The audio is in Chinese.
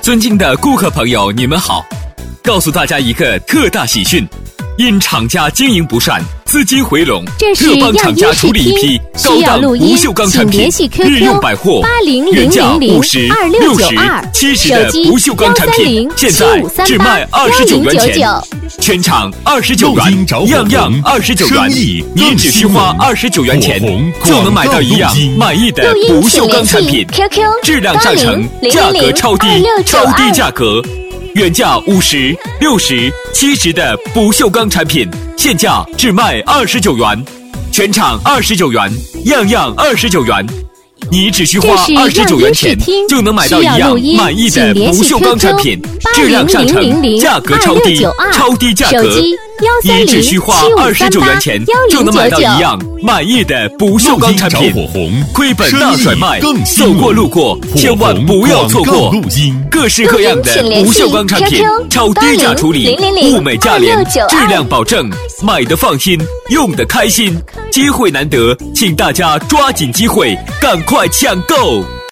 尊敬的顾客朋友，你们好！告诉大家一个特大喜讯，因厂家经营不善，资金回笼，特帮厂家处理一批高档不锈钢产品，日用百货，原价50、60、70的不锈钢产品，现在只卖29元钱，全场29元，样样29元，你只需花29元钱就能买到一样满意的不锈钢产品，质量上乘，价格超低，超低价格。原价50、60、70的不锈钢产品，现价只卖29元，全场29元，样样29元。你只需花29元钱就能买到一样满意的不锈钢产品，质量上乘，价格超低，超低价格。你只需花29元钱就能买到一样满意的不锈钢产品，亏本大甩卖，走过路过千万不要错过。各式各样的不锈钢产品，超低价处理，物美价廉，质量保证，买得放心，用得开心。机会难得，请大家抓紧机会，赶快抢购。